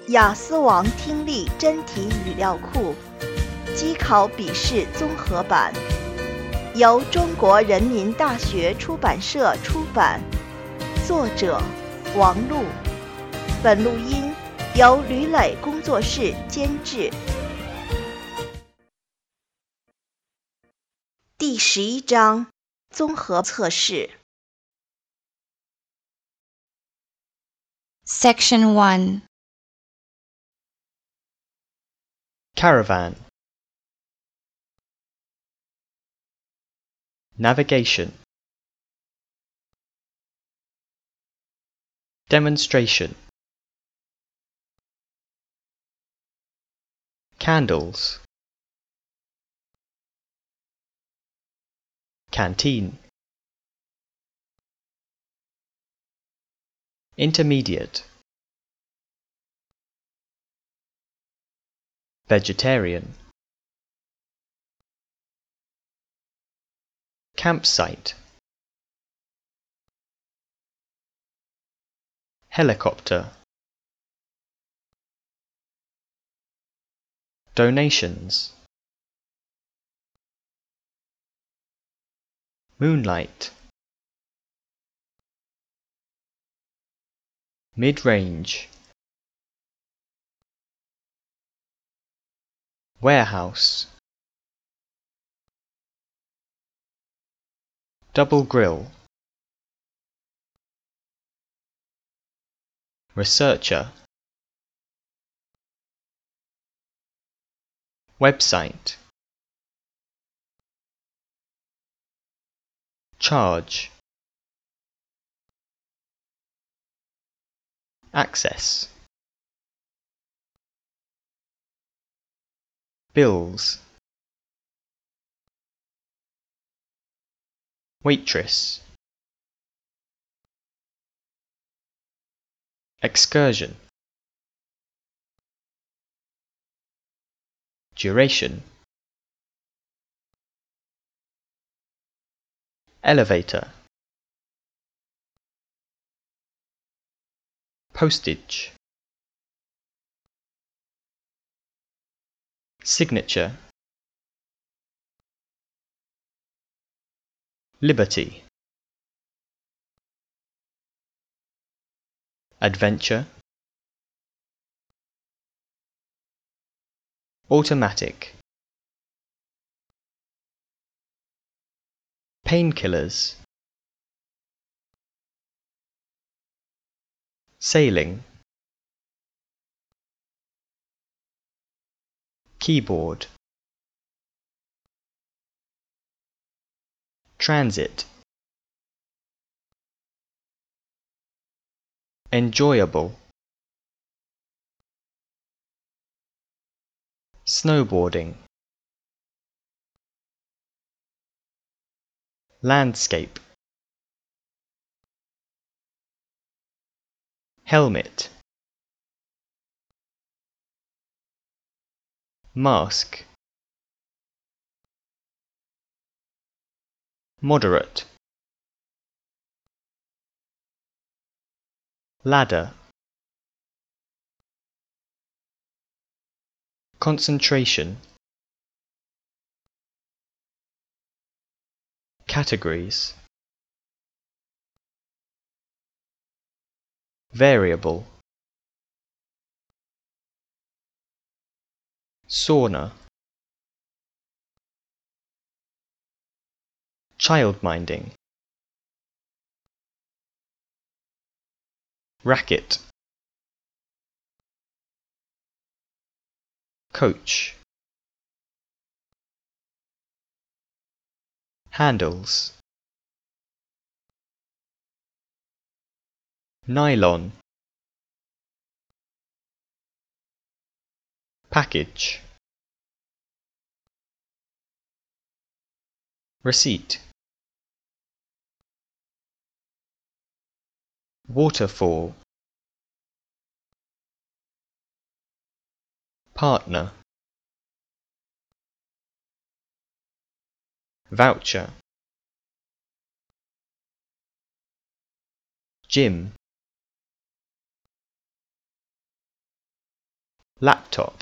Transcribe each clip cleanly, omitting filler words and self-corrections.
雅思王听力真题语料库机考笔试综合版，由中国人民大学出版社出版，作者王璐。本录音由吕磊工作室监制。第11章综合测试。 Section 1. Caravan. Navigation. Demonstration. Candles. Canteen. Intermediate. Vegetarian. Campsite. Helicopter. Donations. Moonlight. Mid-range. Warehouse. Double grill. Researcher. Website. Charge. Access. Bills. Waitress. Excursion. Duration. Elevator. Postage. Signature. Liberty. Adventure. Automatic. Painkillers. Sailing. Keyboard. Transit. Enjoyable. Snowboarding. Landscape. Helmet. Mask. Moderate. Ladder. Concentration. Categories. Variable. Sauna. Childminding. Racket. Coach. Handles. Nylon. Package. Receipt. Waterfall. Partner. Voucher. Gym. laptop,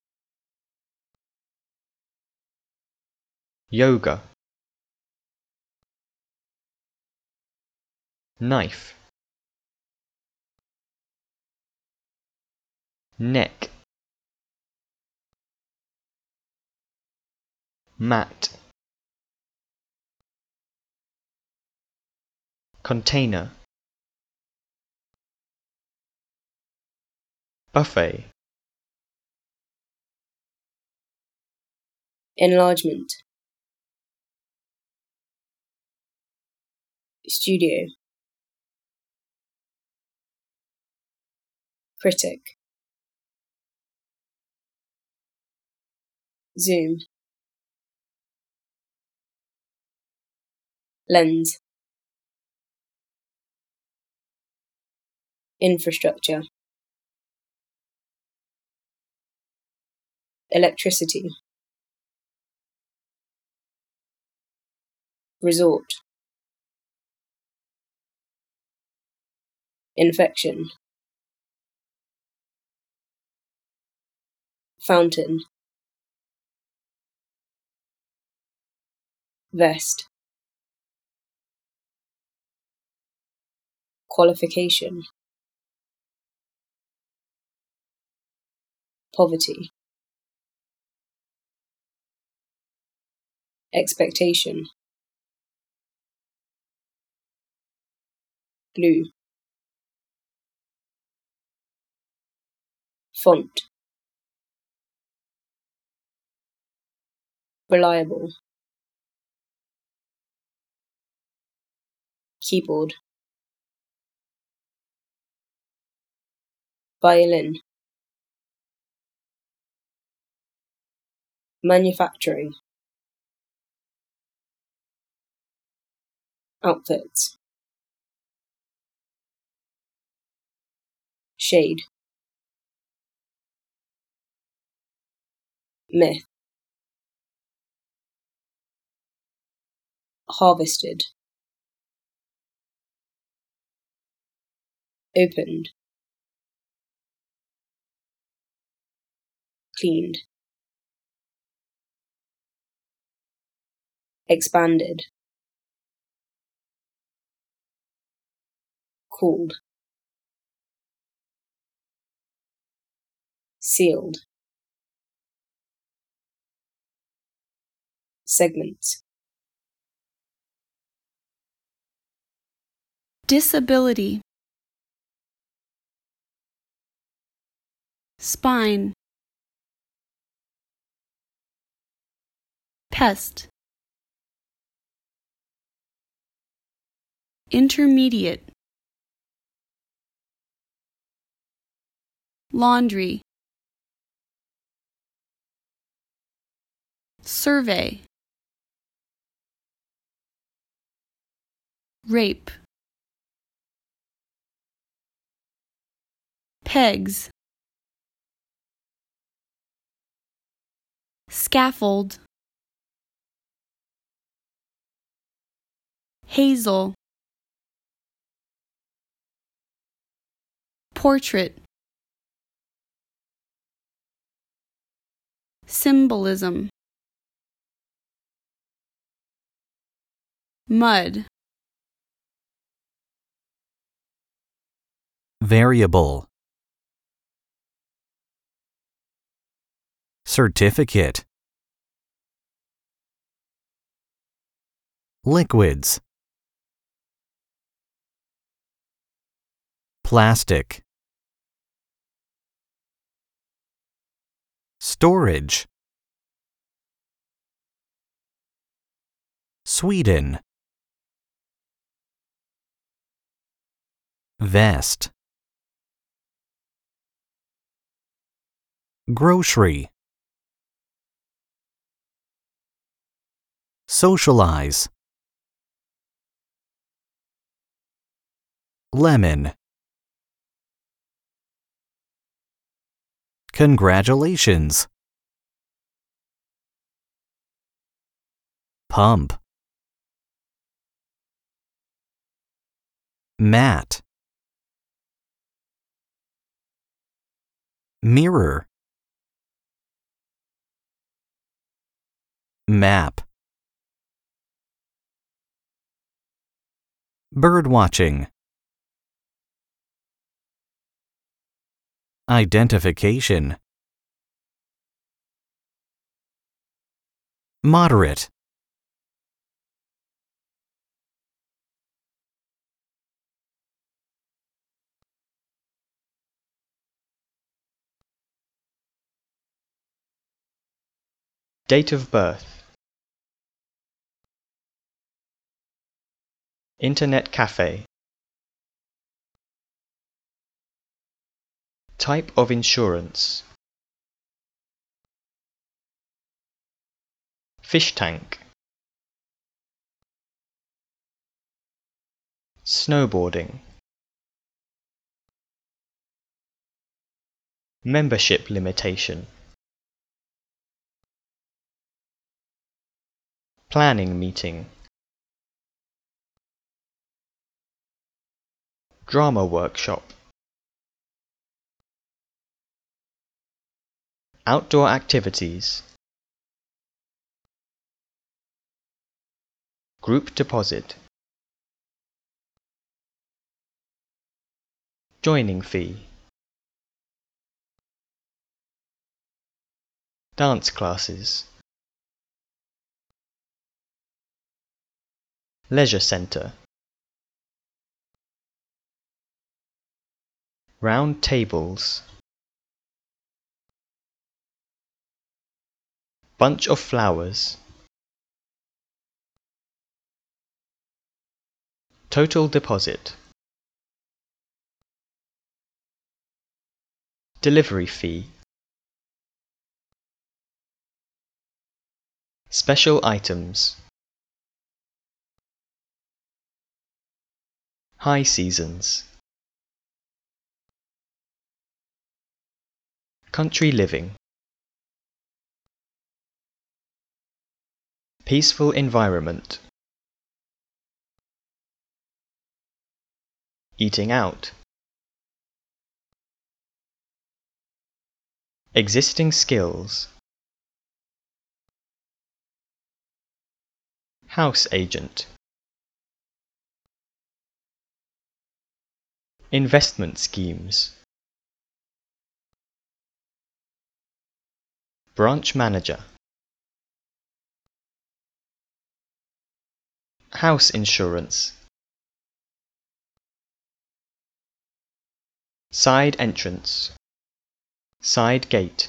yoga, knife, neck, mat, container, buffet, enlargement, studio, critic, zoom, lens, infrastructure, electricity, resort, infection, fountain, vest, qualification, poverty, expectation, blue, font, reliable, keyboard, violin, manufacturing, outfits, shade, myth, harvested, opened, cleaned, expanded, cooled, sealed, segments, disability, spine, pest, intermediate, laundry, survey, rape, pegs, scaffold, hazel, portrait, symbolism, mud, variable, certificate, liquids, plastic, storage, Sweden, vest, grocery, socialize, lemon, congratulations, pump, mat, mirror, map. Bird watching. Identification. Moderate. Date of birth. Internet cafe. Type of insurance. Fish tank. Snowboarding. Membership limitation. Planning meeting. Drama workshop. Outdoor activities. Group deposit. Joining fee. Dance classes. Leisure centre. Round tables. Bunch of flowers. Total deposit. Delivery fee. Special items. High seasons. Country living. Peaceful environment. Eating out. Existing skills. House agent. Investment schemes. Branch manager. House insurance. Side entrance. Side gate.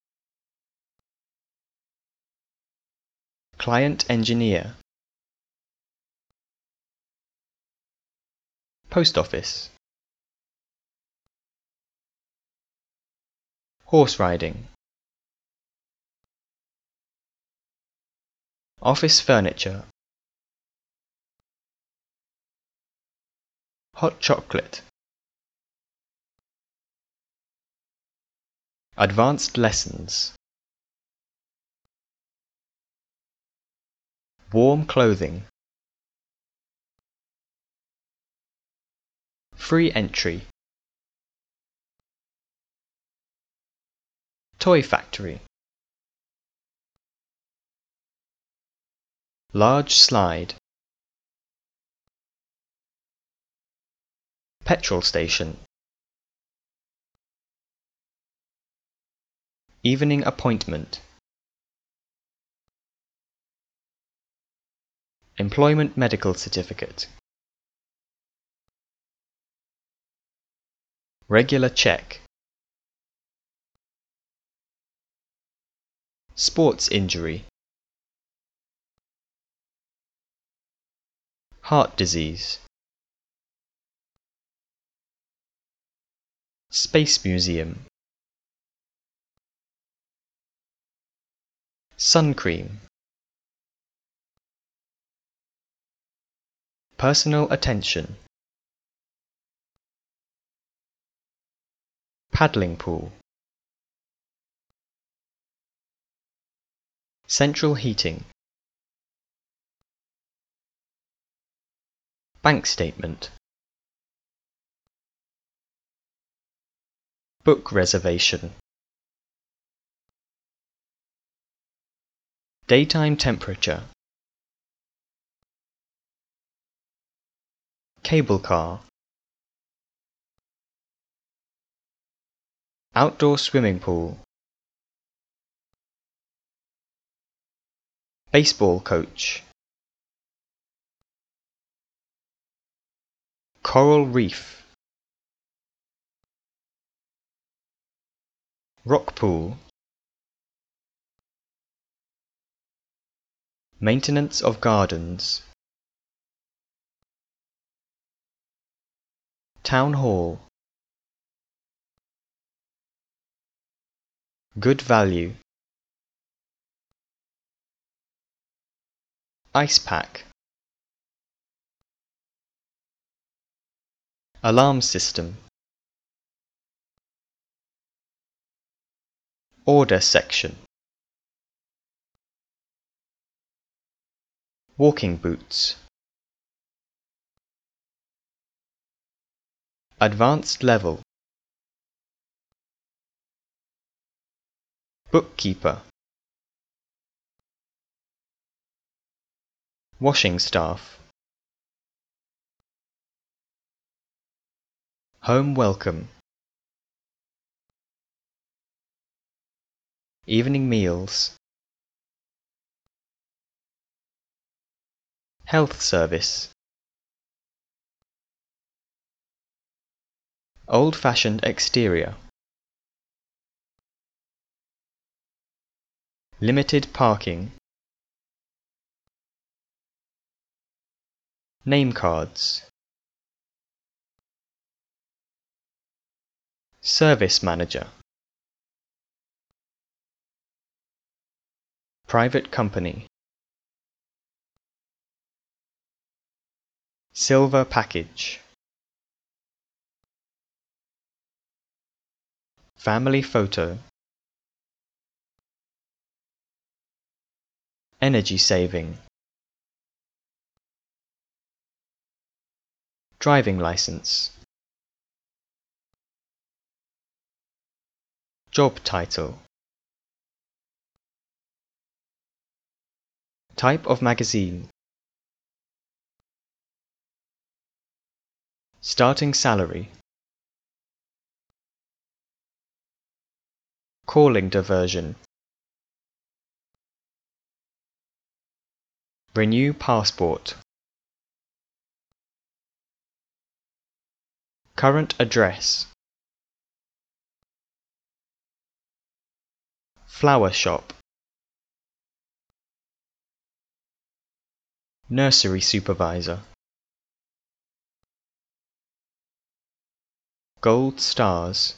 Client engineer. Post office. Horse riding. Office furniture. Hot chocolate. Advanced lessons. Warm clothing. Free entry. Toy factory. Large slide. Petrol station. Evening appointment. Employment medical certificate. Regular check. Sports injury. Heart disease. Space museum. Sun cream. Personal attention. Paddling pool. Central heating. Bank statement. Book reservation. Daytime temperature. Cable car. Outdoor swimming pool. Baseball coach. Coral reef. Rock pool. Maintenance of gardens. Town hall. Good value. Ice pack. Alarm system. Order section. Walking boots. Advanced level. Bookkeeper. Washing staff. Home welcome. Evening meals. Health service. Old-fashioned exterior. Limited parking. Name cards. Service manager. Private company. Silver package. Family photo. Energy saving. Driving license. Job title. Type of magazine. Starting salary. Calling diversion. Renew passport. Current address. Flower shop. Nursery supervisor. Gold stars.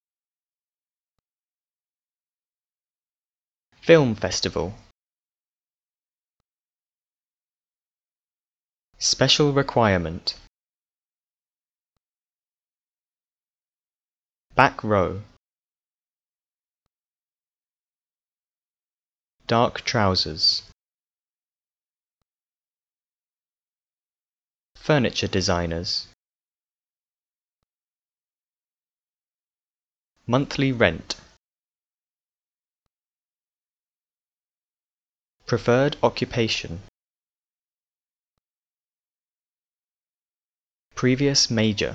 Film festival. Special requirement. Back row. Dark trousers. Furniture designers. Monthly rent. Preferred occupation. Previous major.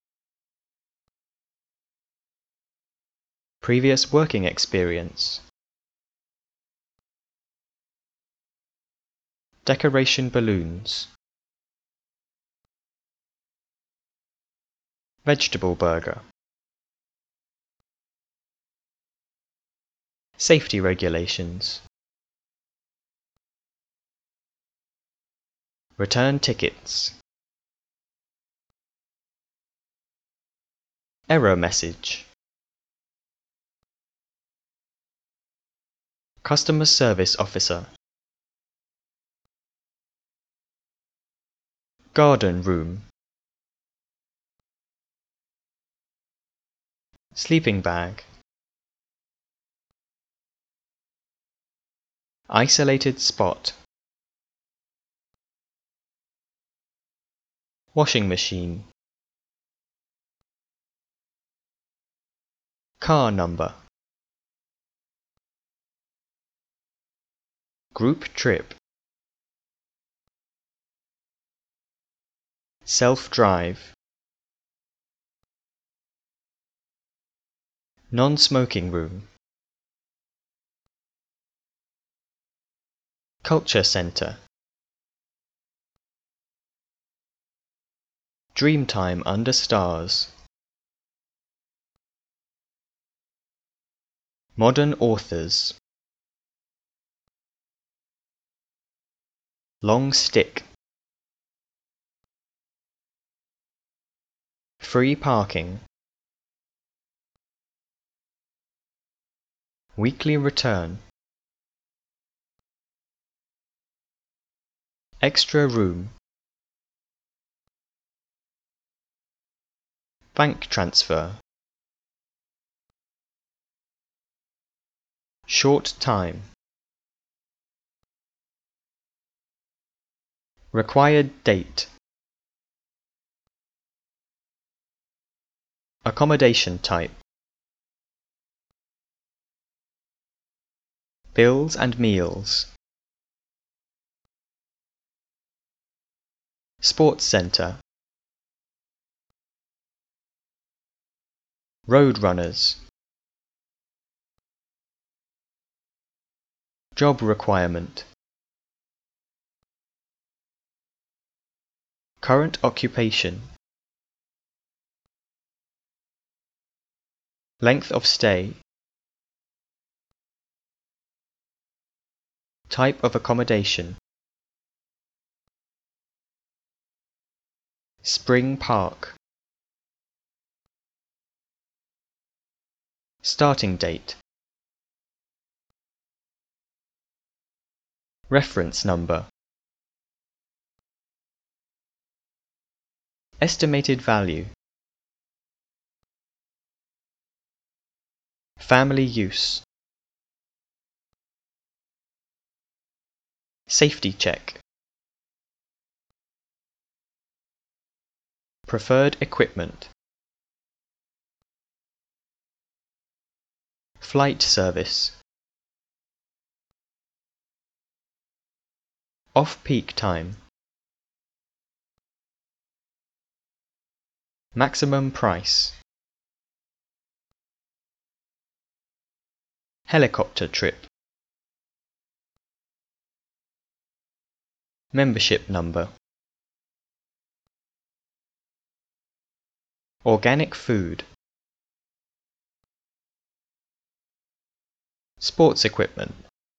Previous working experience. Decoration balloons. Vegetable burger. Safety regulations. Return tickets. Error message. Customer service officer. Garden room. Sleeping bag. Isolated spot. Washing machine. Car number. Group trip. Self-drive. Non-smoking room. Culture center. Dreamtime under stars. Modern authors. Long stick. Free parking. Weekly return. Extra room. Bank transfer. Short time. Required date. Accommodation type. Bills and meals. Sports center. Roadrunners. Job requirement. Current occupation. Length of stay. Type of accommodation. Spring Park. Starting date. Reference number. Estimated value. Family use. Safety check. Preferred equipment. Flight service. Off-peak time. Maximum price. Helicopter trip. Membership number. Organic food. Sports equipment.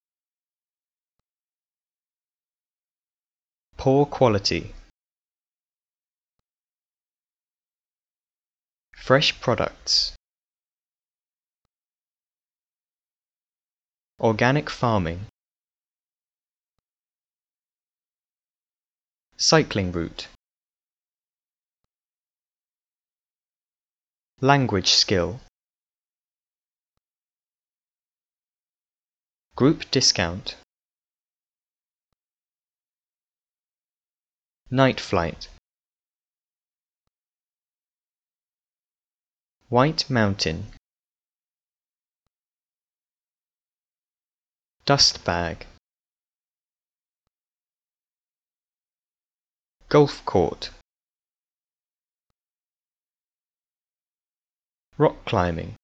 Poor quality. Fresh products. Organic farming. Cycling route. Language skill. Group discount. Night flight. White Mountain. Dust bag. Golf court. Rock climbing.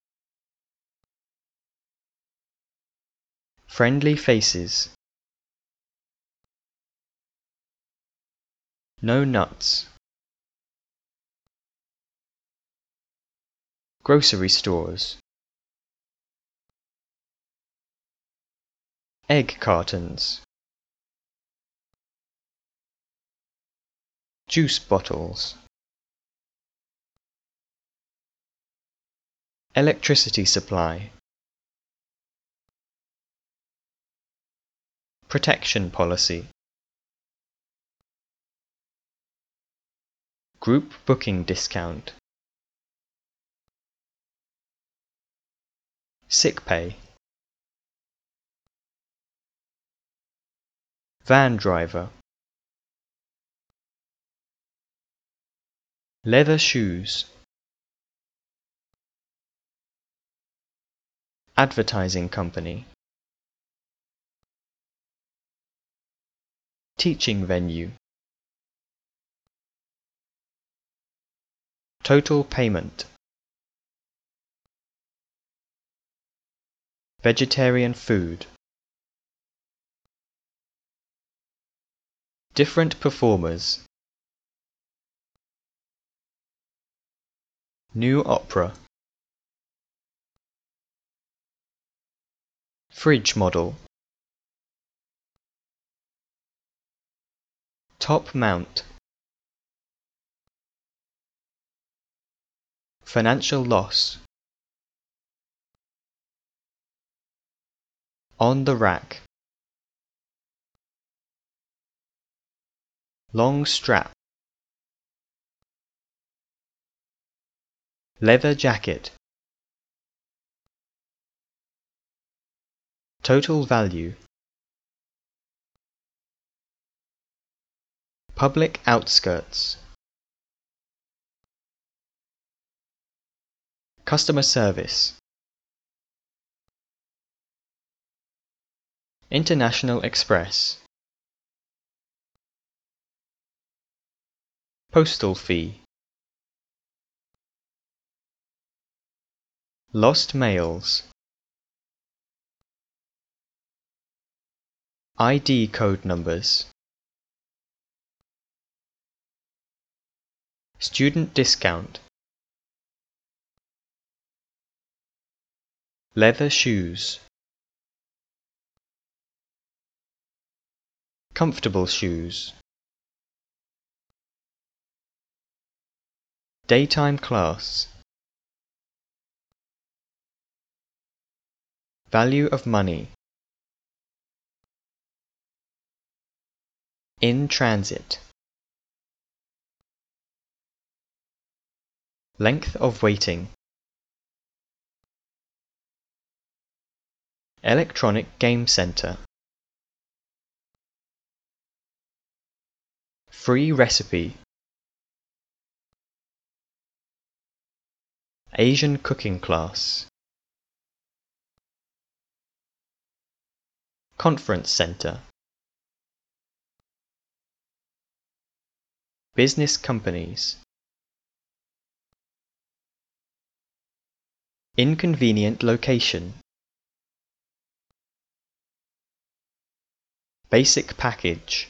Friendly faces. No nuts. Grocery stores. Egg cartons. Juice bottles. Electricity supply. Protection policy. Group booking discount. Sick pay. Van driver. Leather shoes. Advertising company. Teaching venue. Total payment. Vegetarian food. Different performers. New opera. Fridge model. Top mount. Financial loss. On the rack. Long strap. Leather jacket. Total value. Public outskirts. Customer service. International Express. Postal fee. Lost mails. ID code numbers. Student discount. Leather shoes. Comfortable shoes. Daytime class. Value of money. In transit. Length of waiting. Electronic game center. Free recipe. Asian cooking class. Conference center. Business companies. Inconvenient location. Basic package.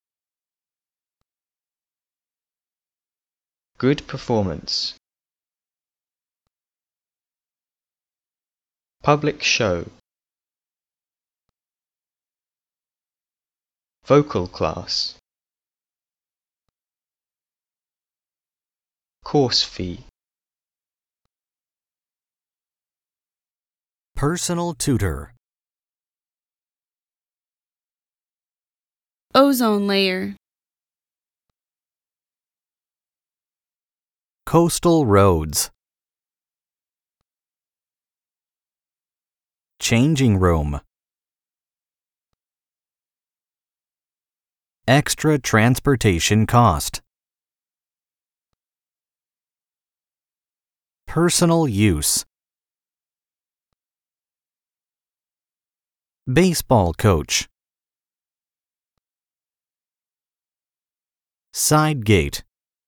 Good performance. Public show. Vocal class. Course fee. Personal tutor. Ozone layer. Coastal roads. Changing room. Extra transportation cost. Personal use. Baseball coach. Side gate.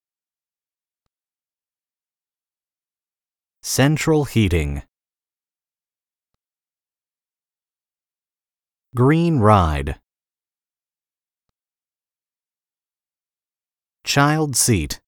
Central heating. Green ride. Child seat.